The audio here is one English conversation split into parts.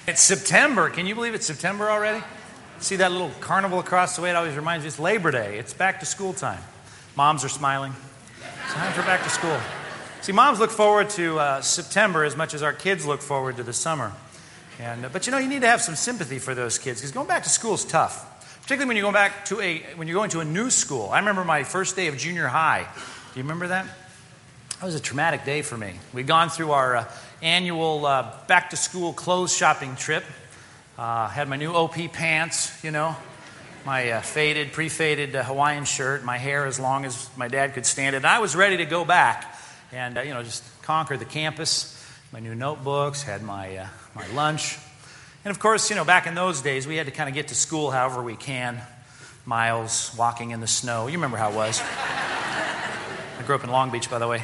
It's September. Can you believe it's September already? See that little carnival across the way? It always reminds me it's Labor Day. It's back to school time. Moms are smiling. It's time for back to school. See, moms look forward to September as much as our kids look forward to the summer. But you need to have some sympathy for those kids because going back to school is tough. Particularly when you're going to a new school. I remember my first day of junior high. Do you remember that? That was a traumatic day for me. We'd gone through our annual back-to-school clothes shopping trip. Had my new OP pants, my pre-faded Hawaiian shirt, my hair as long as my dad could stand it. And I was ready to go back and, just conquer the campus. My new notebooks, had my lunch. And of course, back in those days, we had to kind of get to school however we can. Miles, walking in the snow. You remember how it was. I grew up in Long Beach, by the way.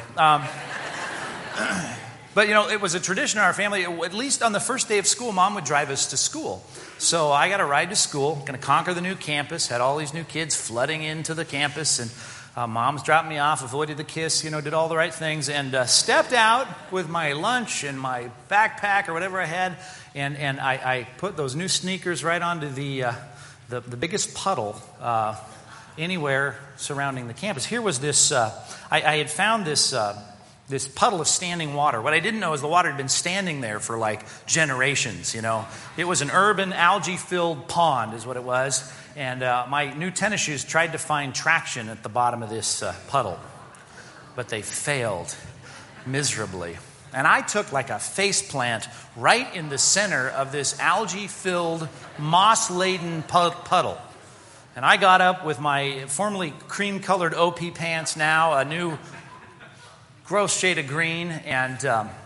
But, it was a tradition in our family. At least on the first day of school, Mom would drive us to school. So I got a ride to school, going to conquer the new campus, had all these new kids flooding into the campus, and Mom's dropped me off, avoided the kiss, did all the right things, and stepped out with my lunch and my backpack or whatever I had, and I put those new sneakers right onto the biggest puddle anywhere surrounding the campus. Here was this, I had found this puddle of standing water. What I didn't know is the water had been standing there for like generations, It was an urban algae-filled pond is what it was. And my new tennis shoes tried to find traction at the bottom of this puddle. But they failed miserably. And I took like a face plant right in the center of this algae-filled, moss-laden puddle. And I got up with my formerly cream-colored OP pants now, a new gross shade of green, and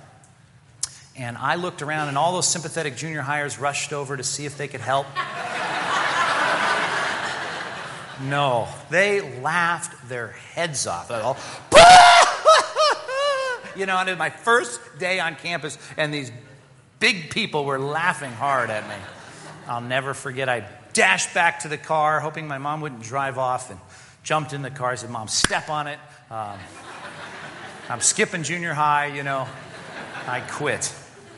I looked around, and all those sympathetic junior hires rushed over to see if they could help. No, they laughed their heads off. And it was my first day on campus, and these big people were laughing hard at me. I'll never forget, I dashed back to the car, hoping my mom wouldn't drive off, and jumped in the car. I said, Mom, step on it. I'm skipping junior high, I quit.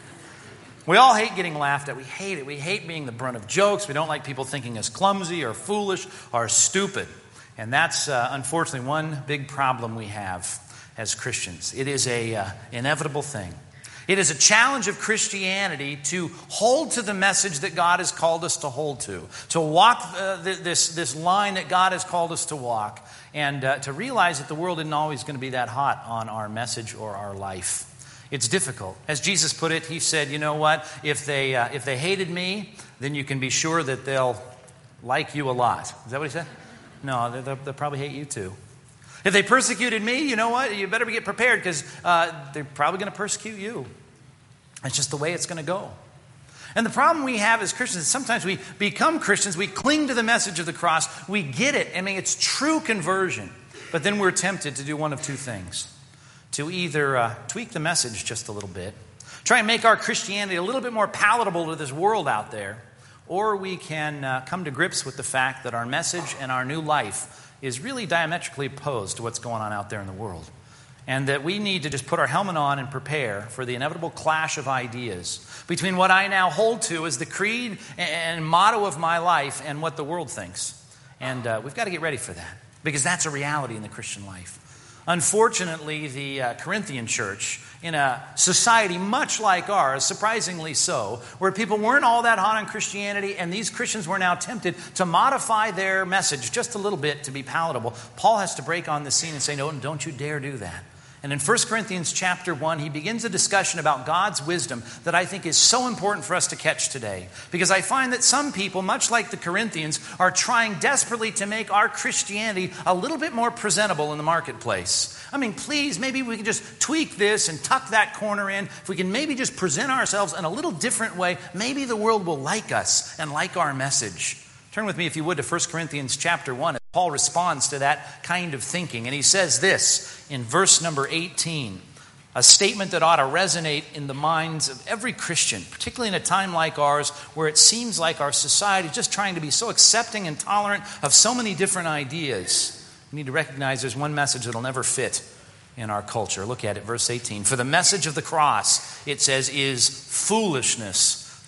We all hate getting laughed at. We hate it. We hate being the brunt of jokes. We don't like people thinking us clumsy or foolish or stupid. And that's, unfortunately, one big problem we have as Christians. It is an inevitable thing. It is a challenge of Christianity to hold to the message that God has called us to hold to walk this line that God has called us to walk, and to realize that the world isn't always going to be that hot on our message or our life. It's difficult. As Jesus put it, he said, you know what? If they hated me, then you can be sure that they'll like you a lot. Is that what he said? No, they'll probably hate you too. If they persecuted me, you know what? You better get prepared because they're probably going to persecute you. It's just the way it's going to go. And the problem we have as Christians is sometimes we become Christians, we cling to the message of the cross, we get it. I mean, it's true conversion. But then we're tempted to do one of two things. To either tweak the message just a little bit, try and make our Christianity a little bit more palatable to this world out there, or we can come to grips with the fact that our message and our new life is really diametrically opposed to what's going on out there in the world. And that we need to just put our helmet on and prepare for the inevitable clash of ideas between what I now hold to as the creed and motto of my life and what the world thinks. And we've got to get ready for that, because that's a reality in the Christian life. Unfortunately, the Corinthian church, in a society much like ours, surprisingly so, where people weren't all that hot on Christianity, and these Christians were now tempted to modify their message just a little bit to be palatable, Paul has to break on the scene and say, no, don't you dare do that. And in 1 Corinthians chapter 1, he begins a discussion about God's wisdom that I think is so important for us to catch today. Because I find that some people, much like the Corinthians, are trying desperately to make our Christianity a little bit more presentable in the marketplace. I mean, please, maybe we can just tweak this and tuck that corner in. If we can maybe just present ourselves in a little different way, maybe the world will like us and like our message. Turn with me, if you would, to 1 Corinthians chapter 1. Paul responds to that kind of thinking. And he says this in verse number 18, a statement that ought to resonate in the minds of every Christian, particularly in a time like ours where it seems like our society is just trying to be so accepting and tolerant of so many different ideas. We need to recognize there's one message that will never fit in our culture. Look at it, verse 18. For the message of the cross, it says, is foolishness to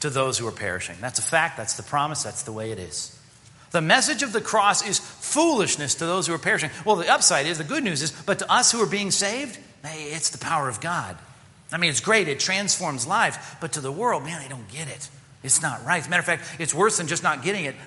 to those who are perishing. That's a fact. That's the promise. That's the way it is. The message of the cross is foolishness to those who are perishing. Well, the upside is, the good news is, but to us who are being saved, hey, it's the power of God. I mean, it's great. It transforms lives. But to the world, man, they don't get it. It's not right. As a matter of fact, it's worse than just not getting it.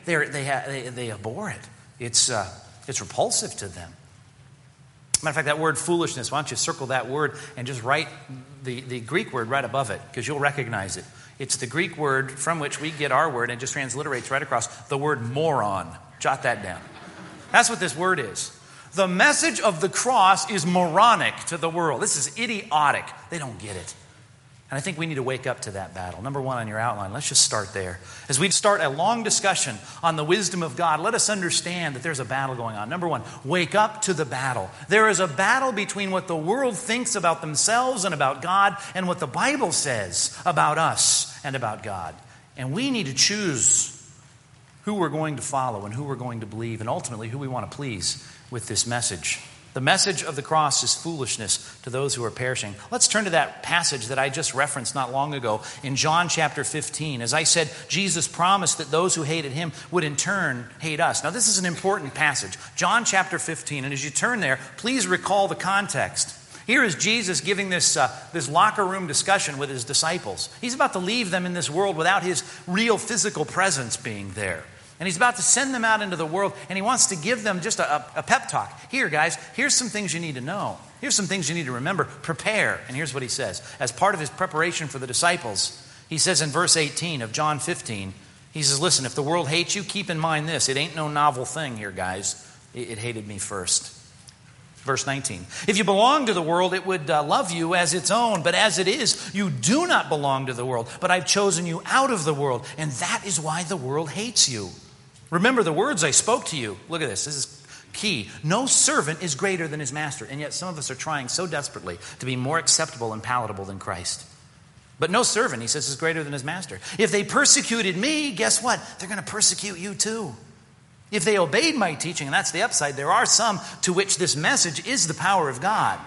They abhor it. It's repulsive to them. Matter of fact, that word foolishness, why don't you circle that word and just write the Greek word right above it, because you'll recognize it. It's the Greek word from which we get our word, and it just transliterates right across the word moron. Jot that down. That's what this word is. The message of the cross is moronic to the world. This is idiotic. They don't get it. And I think we need to wake up to that battle. Number one on your outline, let's just start there. As we start a long discussion on the wisdom of God, let us understand that there's a battle going on. Number one, wake up to the battle. There is a battle between what the world thinks about themselves and about God and what the Bible says about us and about God. And we need to choose who we're going to follow and who we're going to believe, and ultimately who we want to please with this message. The message of the cross is foolishness to those who are perishing. Let's turn to that passage that I just referenced not long ago in John chapter 15. As I said, Jesus promised that those who hated him would in turn hate us. Now, this is an important passage. John chapter 15. And as you turn there, please recall the context. Here is Jesus giving this locker room discussion with his disciples. He's about to leave them in this world without his real physical presence being there. And he's about to send them out into the world, and he wants to give them just a pep talk. Here, guys, here's some things you need to know. Here's some things you need to remember. Prepare. And here's what he says. As part of his preparation for the disciples, he says in verse 18 of John 15, he says, listen, if the world hates you, keep in mind this. It ain't no novel thing here, guys. It hated me first. Verse 19, if you belong to the world, it would love you as its own. But as it is, you do not belong to the world. But I've chosen you out of the world. And that is why the world hates you. Remember the words I spoke to you. Look at this. This is key. No servant is greater than his master. And yet some of us are trying so desperately to be more acceptable and palatable than Christ. But no servant, he says, is greater than his master. If they persecuted me, guess what? They're going to persecute you too. If they obeyed my teaching, and that's the upside, there are some to which this message is the power of God.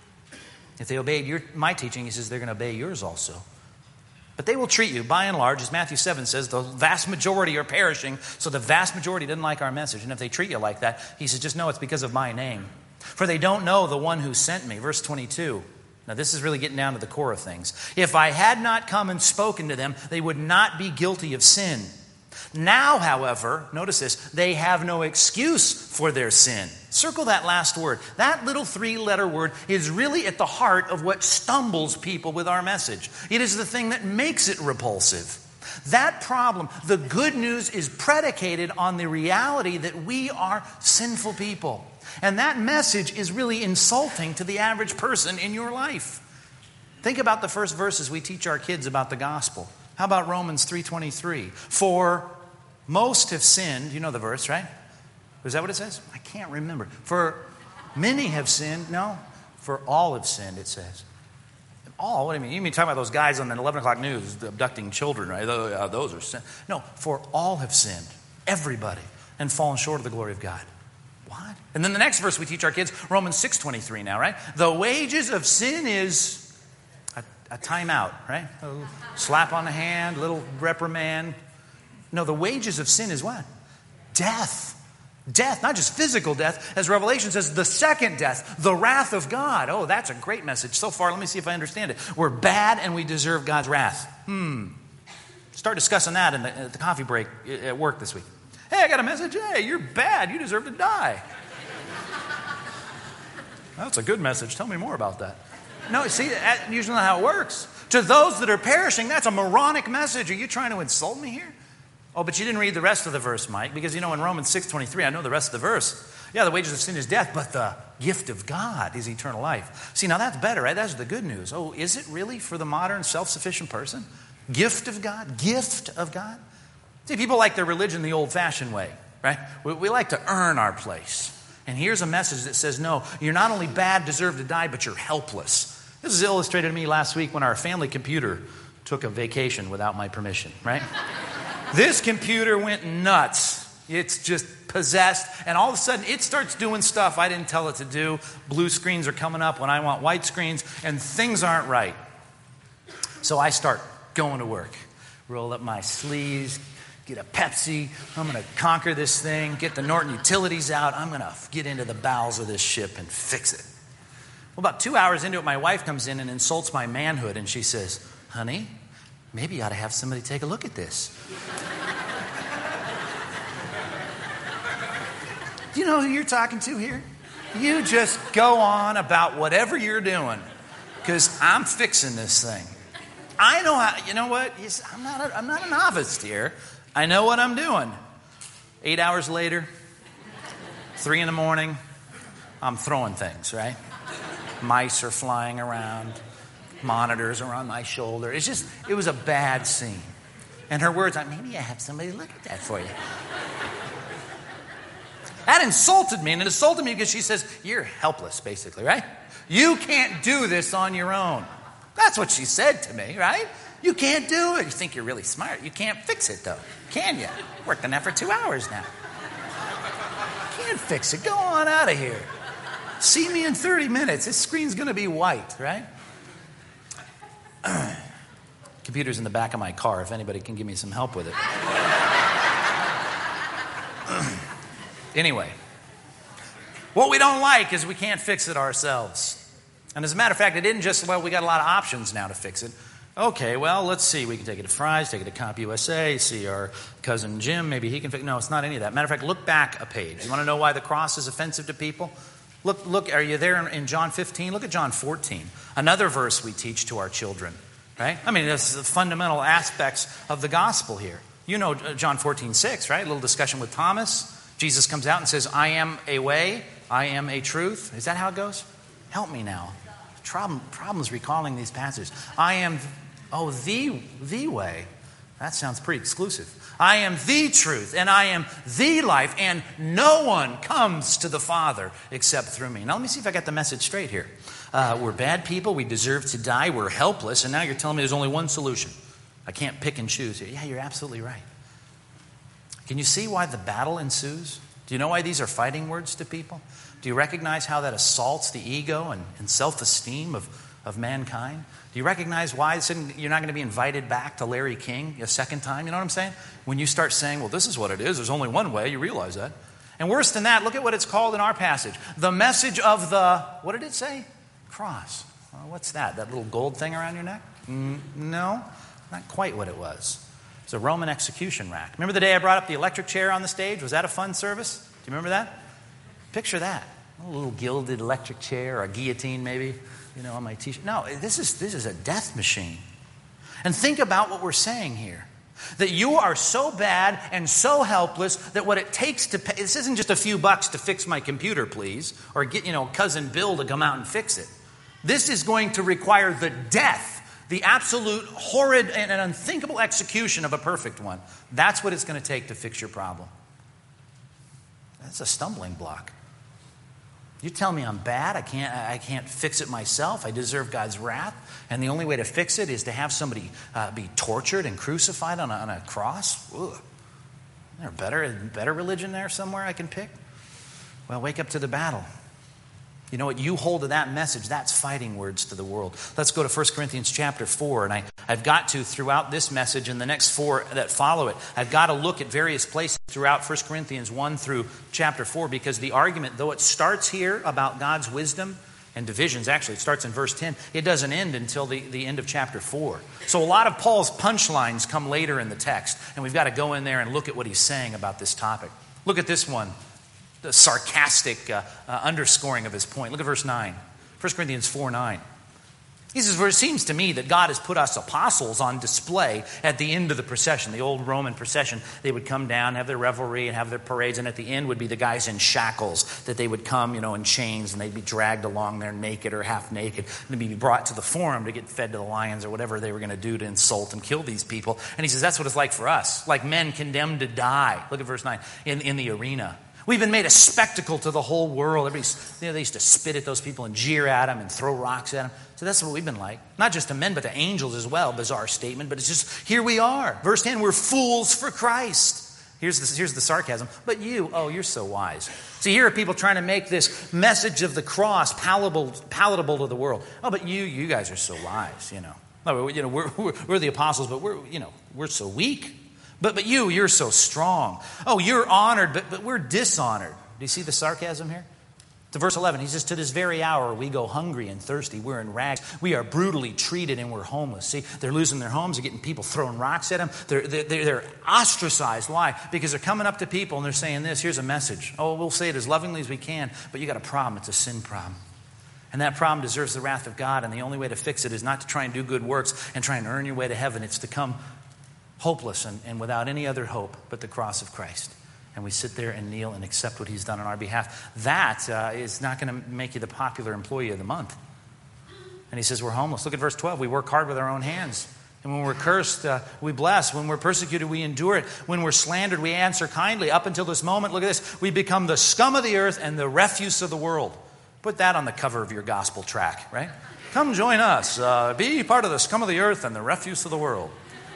If they obeyed my teaching, he says, they're going to obey yours also. But they will treat you, by and large, as Matthew 7 says, the vast majority are perishing, so the vast majority didn't like our message. And if they treat you like that, he says, just know it's because of my name. For they don't know the one who sent me. Verse 22. Now this is really getting down to the core of things. If I had not come and spoken to them, they would not be guilty of sin. Now, however, notice this, they have no excuse for their sin. Circle that last word. That little 3-letter word is really at the heart of what stumbles people with our message. It is the thing that makes it repulsive. That problem, the good news, is predicated on the reality that we are sinful people. And that message is really insulting to the average person in your life. Think about the first verses we teach our kids about the gospel. How about Romans 3:23? For most have sinned. You know the verse, right? Is that what it says? I can't remember. For many have sinned. No, for all have sinned, it says. All? What do you mean? You mean talking about those guys on the 11 o'clock news abducting children, right? Those are sin. No, for all have sinned. Everybody. And fallen short of the glory of God. What? And then the next verse we teach our kids, Romans 6:23 now, right? The wages of sin is a timeout, right? A little slap on the hand, a little reprimand. No, the wages of sin is what? Death. Death, not just physical death. As Revelation says, the second death, the wrath of God. Oh, that's a great message. So far, let me see if I understand it. We're bad and we deserve God's wrath. Start discussing that at the coffee break at work this week. Hey, I got a message. Hey, you're bad. You deserve to die. That's a good message. Tell me more about that. No, see, that's usually not how it works. To those that are perishing, that's a moronic message. Are you trying to insult me here? Oh, but you didn't read the rest of the verse, Mike, because, in Romans 6:23, I know the rest of the verse. Yeah, the wages of sin is death, but the gift of God is eternal life. See, now that's better, right? That's the good news. Oh, is it really for the modern self-sufficient person? Gift of God? Gift of God? See, people like their religion the old-fashioned way, right? We like to earn our place. And here's a message that says, no, you're not only bad, deserve to die, but you're helpless. This was illustrated to me last week when our family computer took a vacation without my permission, right? This computer went nuts. It's just possessed. And all of a sudden, it starts doing stuff I didn't tell it to do. Blue screens are coming up when I want white screens, and things aren't right. So I start going to work, roll up my sleeves, get a Pepsi. I'm going to conquer this thing, get the Norton Utilities out. I'm going to get into the bowels of this ship and fix it. Well, about 2 hours into it, my wife comes in and insults my manhood, and she says, honey, maybe you ought to have somebody take a look at this. Do you know who you're talking to here? You just go on about whatever you're doing, because I'm fixing this thing. I know how, you know what? I'm not a novice here. I know what I'm doing. 8 hours later, 3 a.m, I'm throwing things, right? Mice are flying around. Monitors are on my shoulder. It was a bad scene. And her words, maybe I have somebody look at that for you. That insulted me, and it insulted me because she says, you're helpless, basically, right? You can't do this on your own. That's what she said to me, right? You can't do it. You think you're really smart. You can't fix it, though. Can you? Worked on that for 2 hours now. Can't fix it. Go on out of here. See me in 30 minutes. This screen's going to be white, right? Computer's in the back of my car if anybody can give me some help with it. Anyway, what we don't like is we can't fix it ourselves. And as a matter of fact, it isn't just, we got a lot of options now to fix it. Okay, well, let's see. We can take it to Fry's, take it to CompUSA, see our cousin Jim. Maybe he can fix it. No, it's not any of that. Matter of fact, look back a page. You want to know why the cross is offensive to people? Look. Are you there in John 15? Look at John 14. Another verse we teach to our children, right? I mean, this is the fundamental aspects of the gospel here. You know John 14:6, right? A little discussion with Thomas. Jesus comes out and says, I am a way, I am a truth. Is that how it goes? Help me now. Problems recalling these passages. I am, the way. That sounds pretty exclusive. I am the truth, and I am the life, and no one comes to the Father except through me. Now let me see if I got the message straight here. We're bad people, we deserve to die, we're helpless, and now you're telling me there's only one solution. I can't pick and choose here. Yeah, you're absolutely right. Can you see why the battle ensues? Do you know why these are fighting words to people? Do you recognize how that assaults the ego and self-esteem of mankind? Do you recognize why you're not going to be invited back to Larry King a second time? You know what I'm saying? When you start saying, well, this is what it is. There's only one way. You realize that. And worse than that, look at what it's called in our passage. The message of the, what did it say? Cross. Well, what's that? That little gold thing around your neck? No, not quite what it was. It's a Roman execution rack. Remember the day I brought up the electric chair on the stage? Was that a fun service? Do you remember that? Picture that. A little gilded electric chair or a guillotine maybe, on my t-shirt. No, this is a death machine. And think about what we're saying here. That you are so bad and so helpless that what it takes to pay, this isn't just a few bucks to fix my computer, please, or get, cousin Bill to come out and fix it. This is going to require the death, the absolute horrid and unthinkable execution of a perfect one. That's what it's going to take to fix your problem. That's a stumbling block. You tell me I'm bad, I can't fix it myself, I deserve God's wrath, and the only way to fix it is to have somebody be tortured and crucified on a cross? Ugh. Is there a better religion there somewhere I can pick? Well, wake up to the battle. You know what? You hold to that message. That's fighting words to the world. Let's go to 1 Corinthians chapter 4. And I've got to, throughout this message and the next 4 that follow it, I've got to look at various places throughout 1 Corinthians 1 through chapter 4, because the argument, though it starts here about God's wisdom and divisions, actually it starts in verse 10, it doesn't end until the end of chapter 4. So a lot of Paul's punchlines come later in the text, and we've got to go in there and look at what he's saying about this topic. Look at this one. The sarcastic underscoring of his point. Look at verse 9. 1 Corinthians 4:9. He says, for it seems to me that God has put us apostles on display at the end of the procession. The old Roman procession, they would come down, have their revelry and have their parades, and at the end would be the guys in shackles that they would come, in chains, and they'd be dragged along there naked or half naked, and they'd be brought to the forum to get fed to the lions or whatever they were going to do to insult and kill these people. And he says, that's what it's like for us, like men condemned to die. Look at verse 9, in the arena. We've been made a spectacle to the whole world. They used to spit at those people and jeer at them and throw rocks at them. So that's what we've been like. Not just to men, but to angels as well. Bizarre statement, but it's just, here we are. Verse 10, we're fools for Christ. Here's the sarcasm. But you, you're so wise. See, here are people trying to make this message of the cross palatable to the world. Oh, but you guys are so wise, No, we're the apostles, but we're we're so weak. But you're so strong. Oh, you're honored, but we're dishonored. Do you see the sarcasm here? To verse 11, he says, to this very hour we go hungry and thirsty. We're in rags. We are brutally treated and we're homeless. See, they're losing their homes. They're getting people throwing rocks at them. They're ostracized. Why? Because they're coming up to people and they're saying this. Here's a message. Oh, we'll say it as lovingly as we can, but you got a problem. It's a sin problem. And that problem deserves the wrath of God. And the only way to fix it is not to try and do good works and try and earn your way to heaven. It's to come hopeless and without any other hope but the cross of Christ. And we sit there and kneel and accept what he's done on our behalf. That is not going to make you the popular employee of the month. And he says we're homeless. Look at verse 12. We work hard with our own hands. And when we're cursed, we bless. When we're persecuted, we endure it. When we're slandered, we answer kindly. Up until this moment, look at this. We become the scum of the earth and the refuse of the world. Put that on the cover of your gospel tract, right? Come join us. Be part of the scum of the earth and the refuse of the world.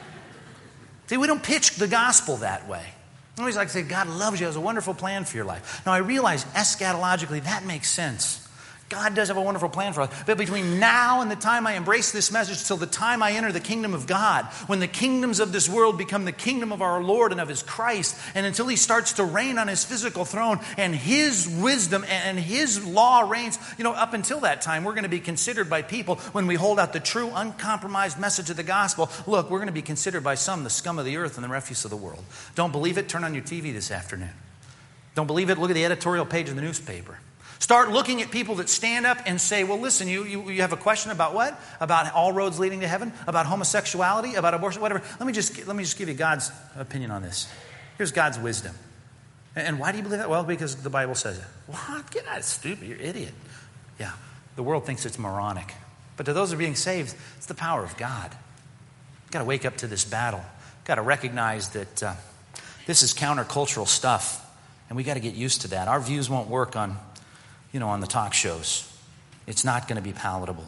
See, we don't pitch the gospel that way. I always like to say, God loves you, has a wonderful plan for your life. Now, I realize eschatologically that makes sense. God does have a wonderful plan for us. But between now and the time I embrace this message till the time I enter the kingdom of God, when the kingdoms of this world become the kingdom of our Lord and of his Christ, and until he starts to reign on his physical throne and his wisdom and his law reigns, up until that time, we're going to be considered by people when we hold out the true, uncompromised message of the gospel. Look, we're going to be considered by some the scum of the earth and the refuse of the world. Don't believe it? Turn on your TV this afternoon. Don't believe it? Look at the editorial page of the newspaper. Start looking at people that stand up and say, well, listen, you have a question about what? About all roads leading to heaven? About homosexuality? About abortion? Whatever. Let me just give you God's opinion on this. Here's God's wisdom. And why do you believe that? Well, because the Bible says it. What? Get out of stupid. You're an idiot. Yeah. The world thinks it's moronic. But to those who are being saved, it's the power of God. You've got to wake up to this battle. You've got to recognize that this is countercultural stuff. And we've got to get used to that. Our views won't work on the talk shows. It's not going to be palatable.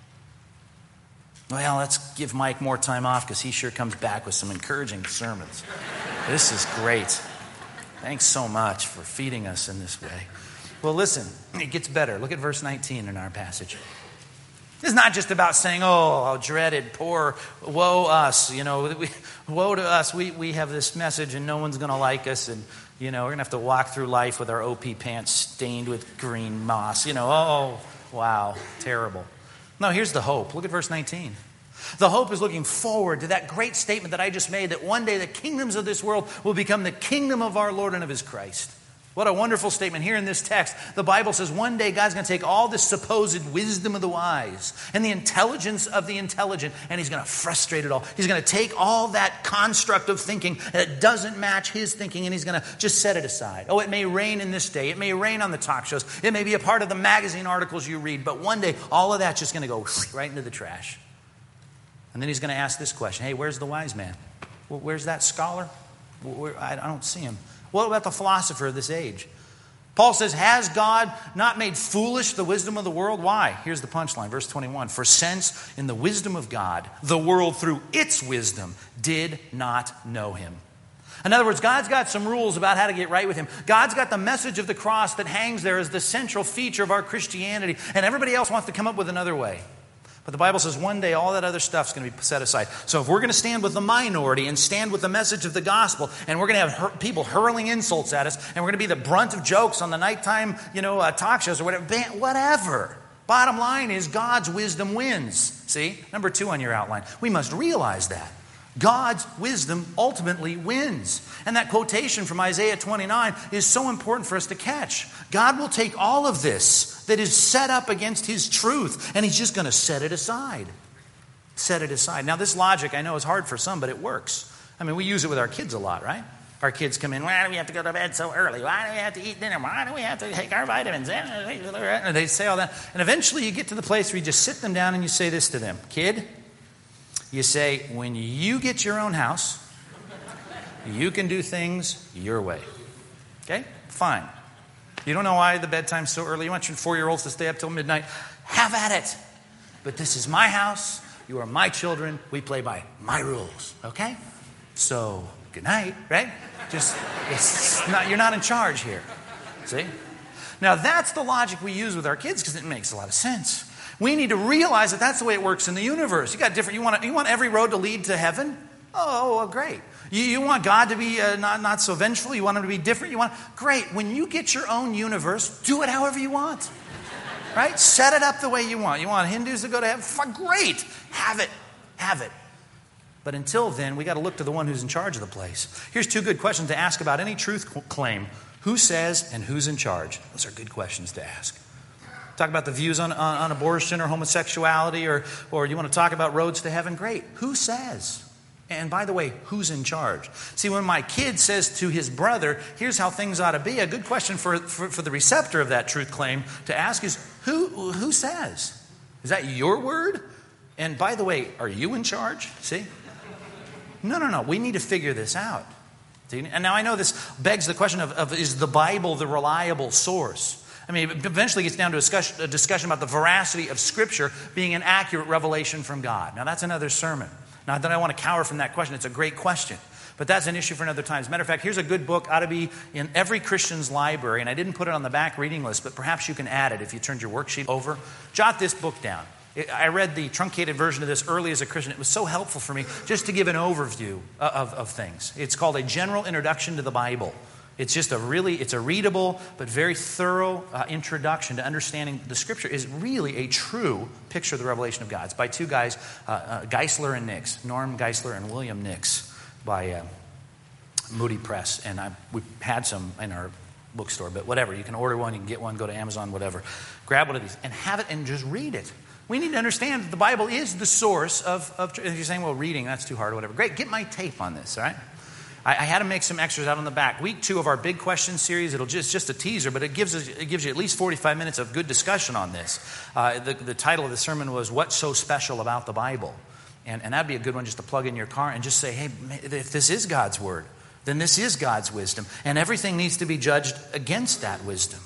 Well, let's give Mike more time off because he sure comes back with some encouraging sermons. This is great. Thanks so much for feeding us in this way. Well, listen, it gets better. Look at verse 19 in our passage. This is not just about saying, oh, how dreaded, poor, woe us. Woe to us. We have this message and no one's going to like us. And we're going to have to walk through life with our OP pants stained with green moss. Oh, wow, terrible. No, here's the hope. Look at verse 19. The hope is looking forward to that great statement that I just made, that one day the kingdoms of this world will become the kingdom of our Lord and of his Christ. What a wonderful statement. Here in this text, the Bible says one day God's going to take all this supposed wisdom of the wise and the intelligence of the intelligent, and he's going to frustrate it all. He's going to take all that construct of thinking that doesn't match his thinking, and he's going to just set it aside. Oh, it may rain in this day. It may rain on the talk shows. It may be a part of the magazine articles you read, but one day all of that's just going to go right into the trash. And then he's going to ask this question. Hey, where's the wise man? Where's that scholar? I don't see him. What about the philosopher of this age? Paul says, has God not made foolish the wisdom of the world? Why? Here's the punchline, verse 21. For since in the wisdom of God, the world through its wisdom did not know him. In other words, God's got some rules about how to get right with him. God's got the message of the cross that hangs there as the central feature of our Christianity, and everybody else wants to come up with another way. But the Bible says one day all that other stuff's going to be set aside. So if we're going to stand with the minority and stand with the message of the gospel, and we're going to have people hurling insults at us, and we're going to be the brunt of jokes on the nighttime, talk shows or whatever. Bottom line is God's wisdom wins. See? Number 2 on your outline. We must realize that. God's wisdom ultimately wins. And that quotation from Isaiah 29 is so important for us to catch. God will take all of this that is set up against his truth, and he's just going to set it aside. Set it aside. Now, this logic I know is hard for some, but it works. I mean, we use it with our kids a lot, right? Our kids come in, why do we have to go to bed so early? Why do we have to eat dinner? Why do we have to take our vitamins? And they say all that. And eventually you get to the place where you just sit them down and you say this to them. Kid, you say, when you get your own house, you can do things your way. Okay? Fine. You don't know why the bedtime's so early. You want your 4-year-olds to stay up till midnight. Have at it. But this is my house. You are my children. We play by my rules. Okay? So, good night, right? You're not in charge here. See? Now, that's the logic we use with our kids because it makes a lot of sense. We need to realize that that's the way it works in the universe. You want every road to lead to heaven? Oh, well, great. You want God to be not so vengeful? You want him to be different? Great. When you get your own universe, do it however you want. Right? Set it up the way you want. You want Hindus to go to heaven? Great. Have it. Have it. But until then, we got to look to the one who's in charge of the place. Here's 2 good questions to ask about any truth claim. Who says and who's in charge? Those are good questions to ask. Talk about the views on abortion or homosexuality, or you want to talk about roads to heaven? Great. Who says? And by the way, who's in charge? See, when my kid says to his brother, here's how things ought to be, a good question for the receptor of that truth claim to ask is, who says? Is that your word? And by the way, are you in charge? See? No. We need to figure this out. And now I know this begs the question of is the Bible the reliable source? I mean, it eventually gets down to a discussion about the veracity of Scripture being an accurate revelation from God. Now, that's another sermon. Not that I want to cower from that question. It's a great question. But that's an issue for another time. As a matter of fact, here's a good book, ought to be in every Christian's library. And I didn't put it on the back reading list, but perhaps you can add it if you turned your worksheet over. Jot this book down. I read the truncated version of this early as a Christian. It was so helpful for me just to give an overview of things. It's called A General Introduction to the Bible. It's just it's a readable but very thorough introduction to understanding the Scripture is really a true picture of the revelation of God. It's by 2 guys, Geisler and Nix, Norm Geisler and William Nix, by Moody Press. And we had some in our bookstore, but whatever. You can order one, you can get one, go to Amazon, whatever. Grab one of these and have it and just read it. We need to understand that the Bible is the source of if you're saying, well, reading, that's too hard or whatever. Great, get my tape on this, all right? I had to make some extras out on the back. Week 2 of our big question series, it'll just a teaser, but it gives you at least 45 minutes of good discussion on this. The title of the sermon was, What's So Special About the Bible? And that'd be a good one just to plug in your car and just say, hey, if this is God's Word, then this is God's wisdom. And everything needs to be judged against that wisdom.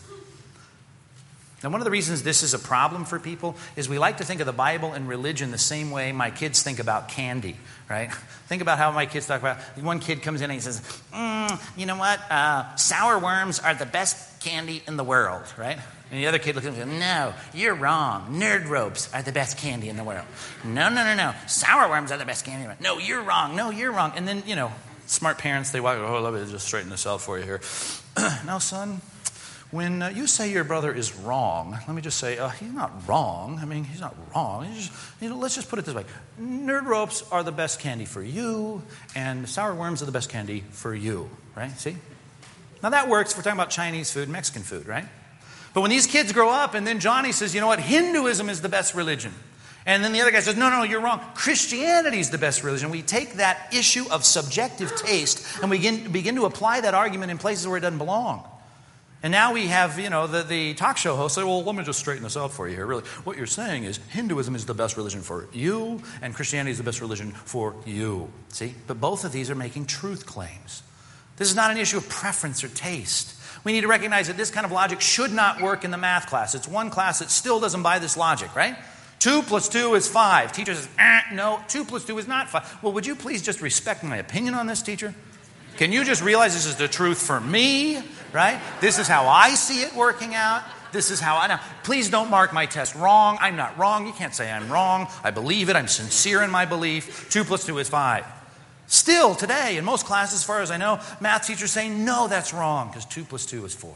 Now, one of the reasons this is a problem for people is we like to think of the Bible and religion the same way my kids think about candy, right? Think about how my kids talk about, one kid comes in and he says, you know what, sour worms are the best candy in the world, right? And the other kid looks at him and says, no, you're wrong. Nerd ropes are the best candy in the world. No. Sour worms are the best candy in the world. No, you're wrong. No, you're wrong. And then, smart parents, they walk, let me just straighten this out for you here. Now, son, when you say your brother is wrong, let me just say, he's not wrong. I mean, he's not wrong. Let's just put it this way. Nerd ropes are the best candy for you, and sour worms are the best candy for you, right? See? Now that works if we're talking about Chinese food, Mexican food, right? But when these kids grow up, and then Johnny says, you know what, Hinduism is the best religion. And then the other guy says, no, you're wrong. Christianity is the best religion. We take that issue of subjective taste, and we begin to apply that argument in places where it doesn't belong. And now we have, the talk show host say, well, let me just straighten this out for you here. Really, what you're saying is Hinduism is the best religion for you, and Christianity is the best religion for you. See? But both of these are making truth claims. This is not an issue of preference or taste. We need to recognize that this kind of logic should not work in the math class. It's one class that still doesn't buy this logic, right? 2 + 2 is 5. Teacher says, no, 2 + 2 is not 5. Well, would you please just respect my opinion on this, teacher? Can you just realize this is the truth for me, right? This is how I see it working out. This is how I know. Please don't mark my test wrong. I'm not wrong. You can't say I'm wrong. I believe it. I'm sincere in my belief. 2 + 2 is 5. Still, today, in most classes, as far as I know, math teachers say, no, that's wrong, because 2 + 2 is 4.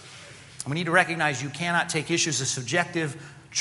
And we need to recognize you cannot take issues of subjective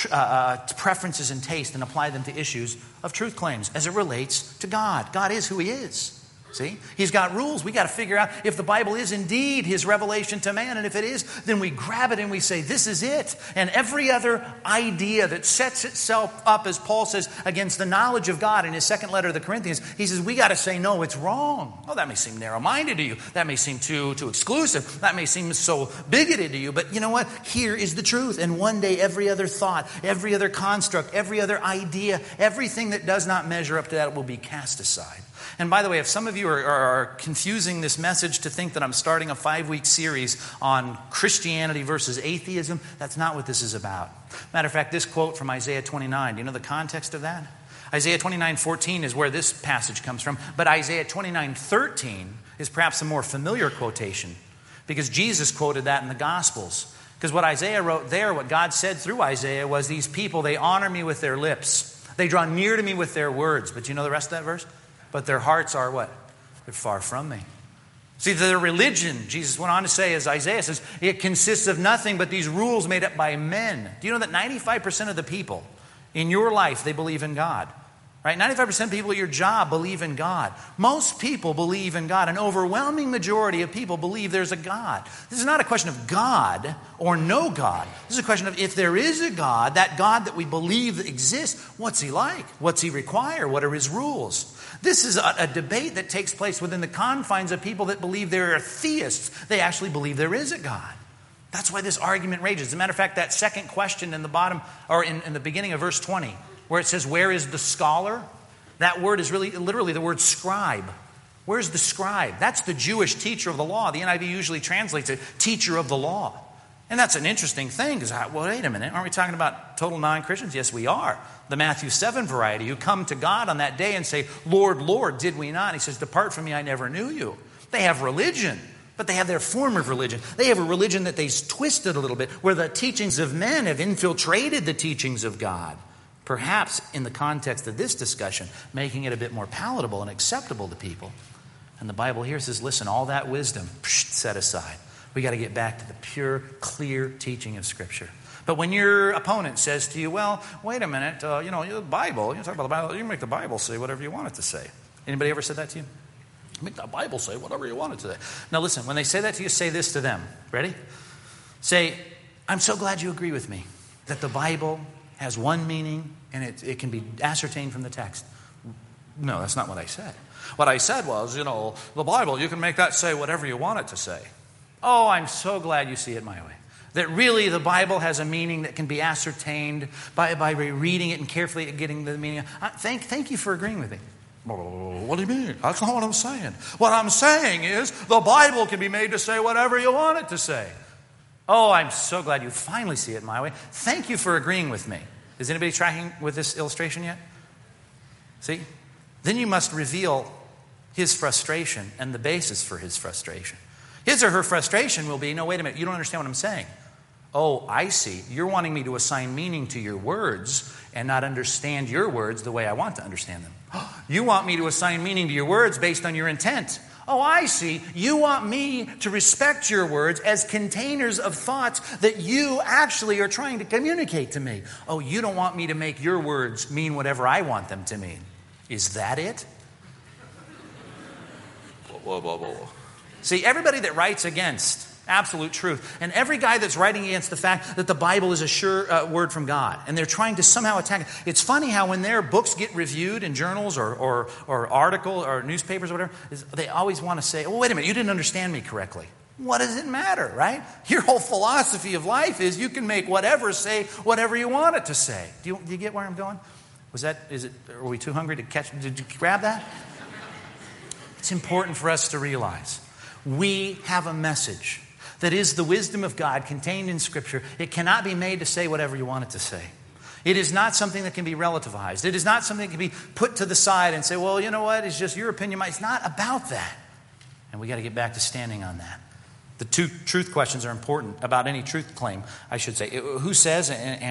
preferences and taste and apply them to issues of truth claims as it relates to God. God is who He is. See? He's got rules. We got to figure out if the Bible is indeed His revelation to man. And if it is, then we grab it and we say, this is it. And every other idea that sets itself up, as Paul says, against the knowledge of God in his second letter to the Corinthians, he says, we got to say, no, it's wrong. Oh, that may seem narrow-minded to you. That may seem too exclusive. That may seem so bigoted to you. But you know what? Here is the truth. And one day, every other thought, every other construct, every other idea, everything that does not measure up to that will be cast aside. And by the way, if some of you are confusing this message to think that I'm starting a 5-week series on Christianity versus atheism, that's not what this is about. Matter of fact, this quote from Isaiah 29, do you know the context of that? Isaiah 29:14 is where this passage comes from, but Isaiah 29:13 is perhaps a more familiar quotation because Jesus quoted that in the Gospels. Because what Isaiah wrote there, what God said through Isaiah was, these people, they honor me with their lips. They draw near to me with their words. But you know the rest of that verse? but their hearts are what? They're far from me. See, their religion, Jesus went on to say, as Isaiah says, it consists of nothing but these rules made up by men. Do you know that 95% of the people in your life, they believe in God? Right? 95% of people at your job believe in God. Most people believe in God. An overwhelming majority of people believe there's a God. This is not a question of God or no God. This is a question of if there is a God, that God that we believe exists, what's he like? What's he require? What are his rules? This is a debate that takes place within the confines of people that believe there are theists. They actually believe there is a God. That's why this argument rages. As a matter of fact, that second question in the bottom, or in the beginning of verse 20, where it says, where is the scholar? That word is really literally the word scribe. Where's the scribe? That's the Jewish teacher of the law. The NIV usually translates it, teacher of the law. And that's an interesting thing, because, well, wait a minute, aren't we talking about total non-Christians? Yes, we are. The Matthew 7 variety, who come to God on that day and say, Lord, Lord, did we not? And he says, depart from me, I never knew you. They have religion, but they have their form of religion. They have a religion that they've twisted a little bit, where the teachings of men have infiltrated the teachings of God. Perhaps in the context of this discussion, making it a bit more palatable and acceptable to people. And the Bible here says, listen, all that wisdom, set aside. We got to get back to the pure, clear teaching of Scripture. But when your opponent says to you, well, wait a minute, the Bible, you talk about the Bible, you can make the Bible say whatever you want it to say. Anybody ever said that to you? Make the Bible say whatever you want it to say. Now listen, when they say that to you, say this to them. Ready? Say, I'm so glad you agree with me that the Bible has one meaning and it can be ascertained from the text. No, that's not what I said. What I said was, the Bible, you can make that say whatever you want it to say. Oh, I'm so glad you see it my way. That really the Bible has a meaning that can be ascertained by reading it and carefully getting the meaning. Thank you for agreeing with me. What do you mean? That's not what I'm saying. What I'm saying is the Bible can be made to say whatever you want it to say. Oh, I'm so glad you finally see it my way. Thank you for agreeing with me. Is anybody tracking with this illustration yet? See? Then you must reveal his frustration and the basis for his frustration. His or her frustration will be, no, wait a minute, you don't understand what I'm saying. Oh, I see. You're wanting me to assign meaning to your words and not understand your words the way I want to understand them. You want me to assign meaning to your words based on your intent. Oh, I see. You want me to respect your words as containers of thoughts that you actually are trying to communicate to me. Oh, you don't want me to make your words mean whatever I want them to mean. Is that it? See, everybody that writes against absolute truth, and every guy that's writing against the fact that the Bible is a sure word from God, and they're trying to somehow attack it. It's funny how when their books get reviewed in journals or articles or newspapers or whatever, they always want to say, oh, wait a minute, you didn't understand me correctly. What does it matter, right? Your whole philosophy of life is you can make whatever say whatever you want it to say. Do you get where I'm going? Are we too hungry to catch? Did you grab that? It's important for us to realize we have a message that is the wisdom of God contained in Scripture. It cannot be made to say whatever you want it to say. It is not something that can be relativized. It is not something that can be put to the side and say, well, you know what, it's just your opinion. It's not about that. And we got to get back to standing on that. The two truth questions are important about any truth claim, I should say. Who says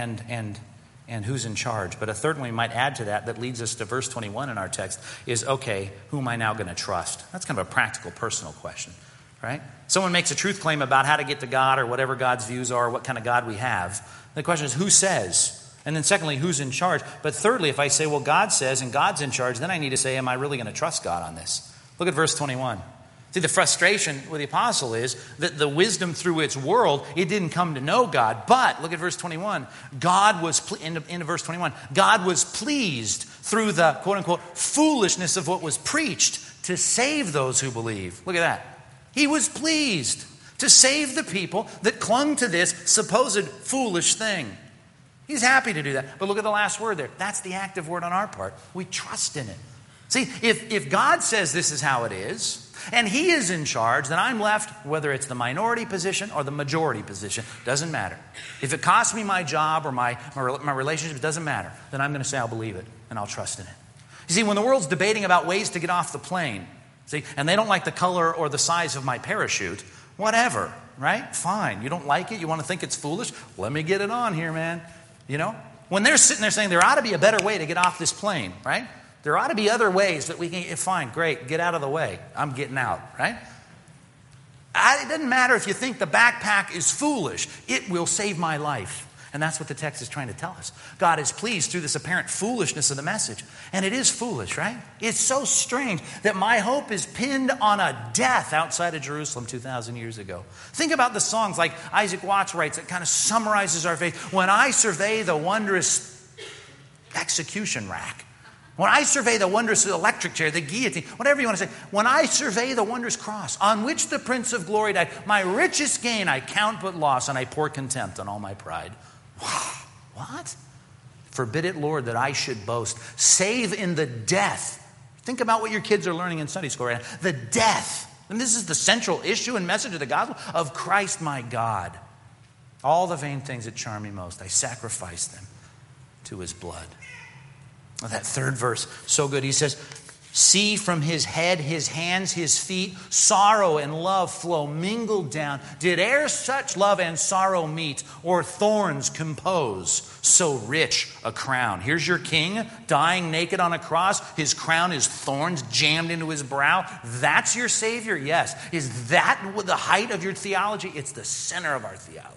and who's in charge? But a third one we might add to that leads us to verse 21 in our text is, okay, who am I now going to trust? That's kind of a practical, personal question. Right? Someone makes a truth claim about how to get to God or whatever God's views are, what kind of God we have. The question is, who says? And then secondly, who's in charge? But thirdly, if I say, well, God says and God's in charge, then I need to say, am I really going to trust God on this? Look at verse 21. See, the frustration with the apostle is that the wisdom through its world, it didn't come to know God. But, look at verse 21. God was, into verse 21, God was pleased through the, quote-unquote, foolishness of what was preached to save those who believe. Look at that. He was pleased to save the people that clung to this supposed foolish thing. He's happy to do that. But look at the last word there. That's the active word on our part. We trust in it. See, if God says this is how it is, and He is in charge, then I'm left, whether it's the minority position or the majority position, doesn't matter. If it costs me my job or my relationship, it doesn't matter. Then I'm going to say I'll believe it and I'll trust in it. You see, when the world's debating about ways to get off the plane, see, and they don't like the color or the size of my parachute, whatever, right? Fine. You don't like it? You want to think it's foolish? Let me get it on here, man. When they're sitting there saying there ought to be a better way to get off this plane, right? There ought to be other ways that we can, fine, great, get out of the way. I'm getting out, right? It doesn't matter if you think the backpack is foolish. It will save my life. And that's what the text is trying to tell us. God is pleased through this apparent foolishness of the message. And it is foolish, right? It's so strange that my hope is pinned on a death outside of Jerusalem 2,000 years ago. Think about the songs like Isaac Watts writes that kind of summarizes our faith. When I survey the wondrous execution rack, when I survey the wondrous electric chair, the guillotine, whatever you want to say, when I survey the wondrous cross on which the Prince of Glory died, my richest gain I count but loss, and I pour contempt on all my pride. What? Forbid it, Lord, that I should boast, save in the death. Think about what your kids are learning in Sunday school right now. The death, and this is the central issue and message of the gospel, of Christ my God. All the vain things that charm me most, I sacrifice them to his blood. That third verse, so good. He says, see from his head, his hands, his feet, sorrow and love flow mingled down. Did e'er such love and sorrow meet, or thorns compose so rich a crown? Here's your king dying naked on a cross. His crown is thorns jammed into his brow. That's your Savior? Yes. Is that the height of your theology? It's the center of our theology.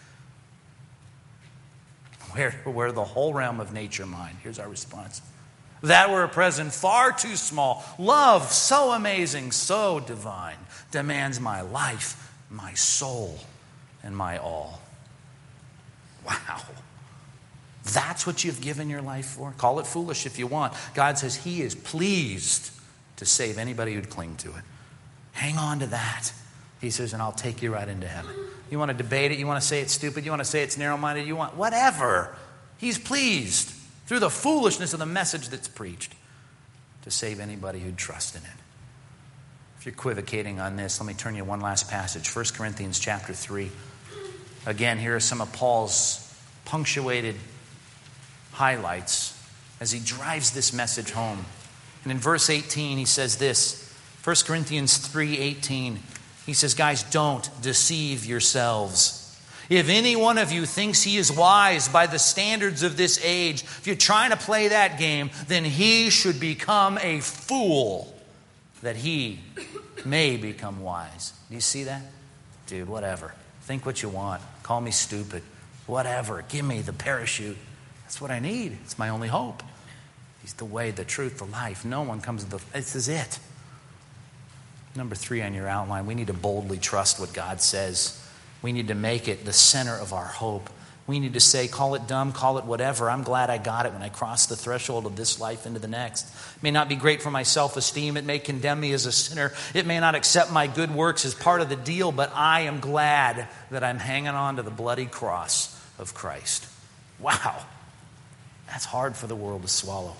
Where the whole realm of nature mind. Here's our response. That were a present far too small. Love so amazing, so divine, demands my life, my soul, and my all. Wow. That's what you've given your life for? Call it foolish if you want. God says he is pleased to save anybody who'd cling to it. Hang on to that. He says, and I'll take you right into heaven. You want to debate it? You want to say it's stupid? You want to say it's narrow-minded? You want whatever. He's pleased through the foolishness of the message that's preached to save anybody who'd trust in it. If you're equivocating on this, let me turn you to one last passage. 1 Corinthians chapter 3. Again, here are some of Paul's punctuated highlights as he drives this message home. And in verse 18, he says this. 1 Corinthians 3:18. He says, guys, don't deceive yourselves. If any one of you thinks he is wise by the standards of this age, if you're trying to play that game, then he should become a fool that he may become wise. Do you see that? Dude, whatever. Think what you want. Call me stupid. Whatever. Give me the parachute. That's what I need. It's my only hope. He's the way, the truth, the life. No one comes to the... This is it. Number 3 on your outline, we need to boldly trust what God says. We need to make it the center of our hope. We need to say, call it dumb, call it whatever. I'm glad I got it when I crossed the threshold of this life into the next. It may not be great for my self-esteem. It may condemn me as a sinner. It may not accept my good works as part of the deal, but I am glad that I'm hanging on to the bloody cross of Christ. Wow. That's hard for the world to swallow.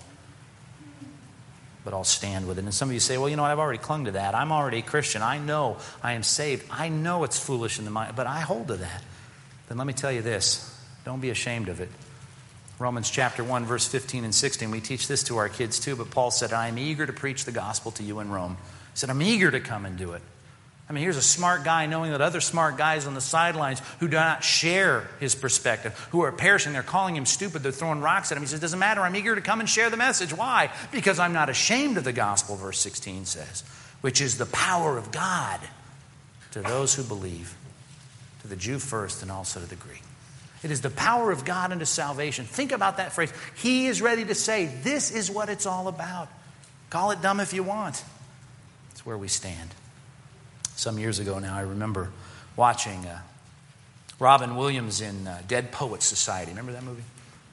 But I'll stand with it. And some of you say, well, you know what, I've already clung to that. I'm already a Christian. I know I am saved. I know it's foolish in the mind, but I hold to that. Then let me tell you this. Don't be ashamed of it. Romans chapter 1, verse 15 and 16. We teach this to our kids too, but Paul said, I am eager to preach the gospel to you in Rome. He said, I'm eager to come and do it. I mean, here's a smart guy knowing that other smart guys on the sidelines who do not share his perspective, who are perishing, they're calling him stupid, they're throwing rocks at him. He says, doesn't matter, I'm eager to come and share the message. Why? Because I'm not ashamed of the gospel, verse 16 says, which is the power of God to those who believe, to the Jew first and also to the Greek. It is the power of God unto salvation. Think about that phrase. He is ready to say, this is what it's all about. Call it dumb if you want. It's where we stand. Some years ago now, I remember watching Robin Williams in Dead Poets Society. Remember that movie?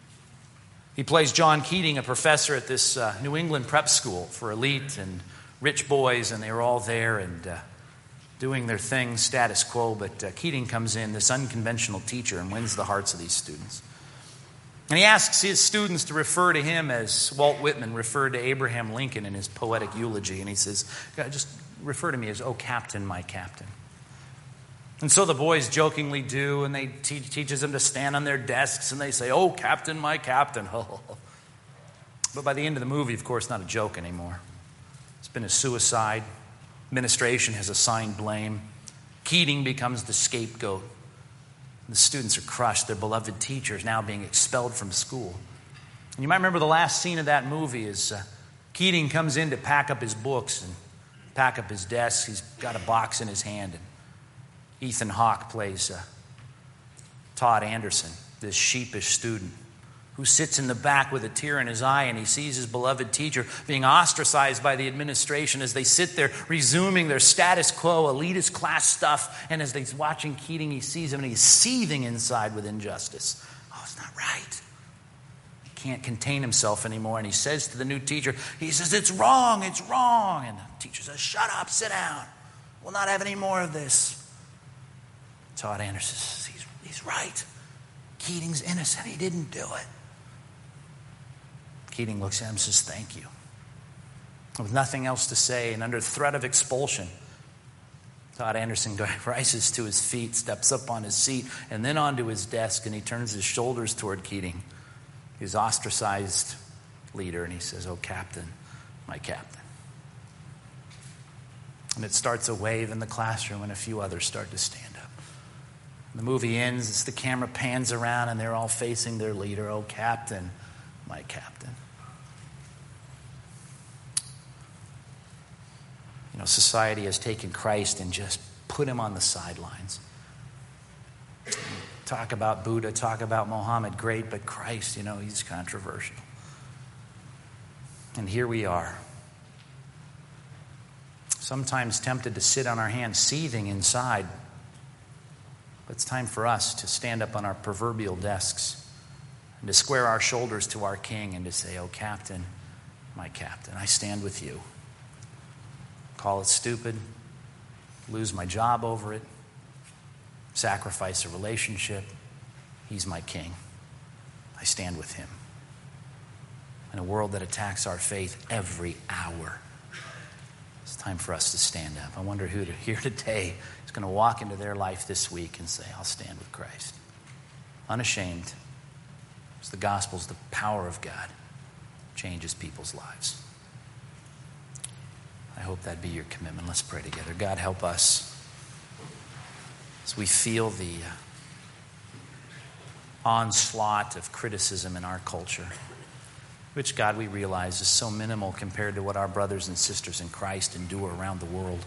He plays John Keating, a professor at this New England prep school for elite and rich boys, and they were all there and doing their thing, status quo. But Keating comes in, this unconventional teacher, and wins the hearts of these students. And he asks his students to refer to him as Walt Whitman referred to Abraham Lincoln in his poetic eulogy. And he says, just refer to me as, oh, Captain, my Captain. And so the boys jokingly do, and they teaches them to stand on their desks, and they say, oh, Captain, my Captain. But by the end of the movie, of course, not a joke anymore. It's been a suicide. Administration has assigned blame. Keating becomes the scapegoat. The students are crushed. Their beloved teacher is now being expelled from school. And you might remember the last scene of that movie is Keating comes in to pack up his books and pack up his desk. He's got a box in his hand. And Ethan Hawke plays Todd Anderson, this sheepish student who sits in the back with a tear in his eye, and he sees his beloved teacher being ostracized by the administration as they sit there resuming their status quo, elitist class stuff. And as he's watching Keating, he sees him and he's seething inside with injustice. Oh, it's not right. He can't contain himself anymore, and he says to the new teacher, he says, it's wrong. And the teacher says, shut up, sit down. We'll not have any more of this. Todd Anderson says, he's right. Keating's innocent. He didn't do it. Keating looks at him and says, thank you. With nothing else to say and under threat of expulsion, Todd Anderson rises to his feet, steps up on his seat, and then onto his desk, and he turns his shoulders toward Keating, his ostracized leader, and he says, oh, Captain, my captain. And it starts a wave in the classroom, and a few others start to stand up. The movie ends as the camera pans around, and they're all facing their leader. Oh, Captain, my captain. You know, society has taken Christ and just put him on the sidelines. Talk about Buddha, talk about Muhammad, great, but Christ, you know, he's controversial. And here we are, sometimes tempted to sit on our hands, seething inside. But it's time for us to stand up on our proverbial desks and to square our shoulders to our King and to say, oh, Captain, my captain, I stand with you. Call it stupid, lose my job over it, sacrifice a relationship. He's my King. I stand with him. In a world that attacks our faith every hour, it's time for us to stand up. I wonder who here today is going to walk into their life this week and say, I'll stand with Christ. Unashamed. It's the gospel's the power of God. Changes people's lives. I hope that be your commitment. Let's pray together. God, help us as we feel the onslaught of criticism in our culture, which, God, we realize is so minimal compared to what our brothers and sisters in Christ endure around the world.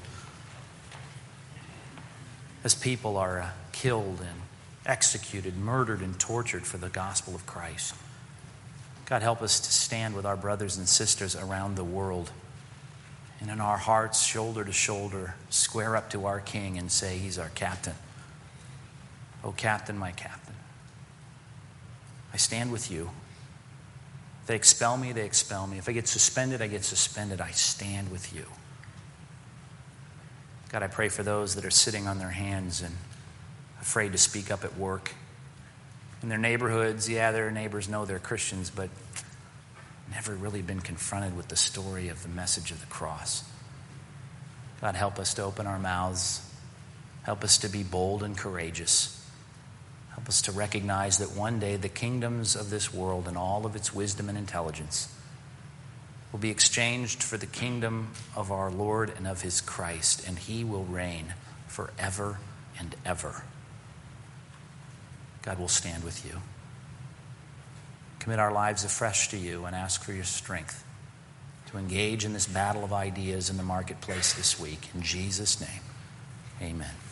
As people are killed and executed, murdered, and tortured for the gospel of Christ. God, help us to stand with our brothers and sisters around the world and in our hearts, shoulder to shoulder, square up to our King and say, he's our captain. Oh, Captain, my captain. I stand with you. If they expel me, they expel me. If I get suspended, I get suspended. I stand with you. God, I pray for those that are sitting on their hands and afraid to speak up at work. In their neighborhoods, yeah, their neighbors know they're Christians, but never really been confronted with the story of the message of the cross. God, help us to open our mouths. Help us to be bold and courageous. Help us to recognize that one day the kingdoms of this world and all of its wisdom and intelligence will be exchanged for the kingdom of our Lord and of his Christ, and he will reign forever and ever. God will stand with you. Commit our lives afresh to you and ask for your strength to engage in this battle of ideas in the marketplace this week. In Jesus' name, amen.